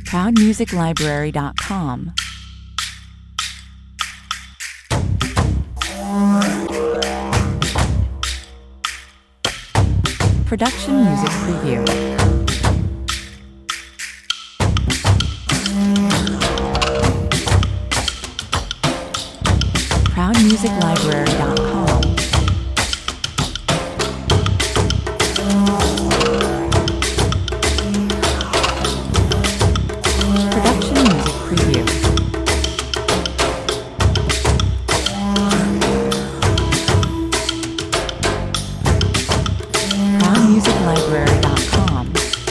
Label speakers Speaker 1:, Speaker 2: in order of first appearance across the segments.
Speaker 1: ProudMusicLibrary.com. Production Music Preview. ProudMusicLibrary.com. Production Music Preview. ProudMusicLibrary.com.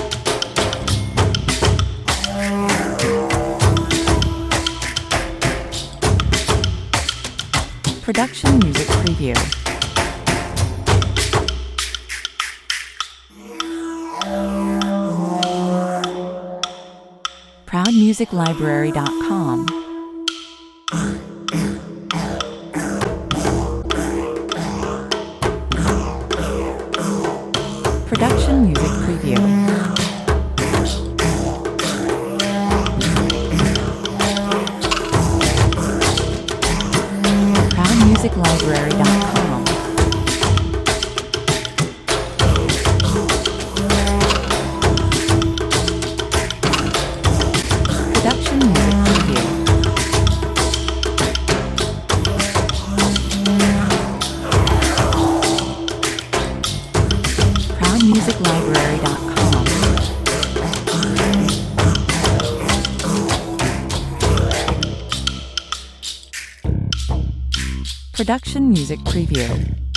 Speaker 1: Production Music Preview. ProudMusicLibrary.com. Production Music Preview. ProudMusicLibrary.com. Production Music Preview. ProudMusicLibrary.com. Production Music Preview.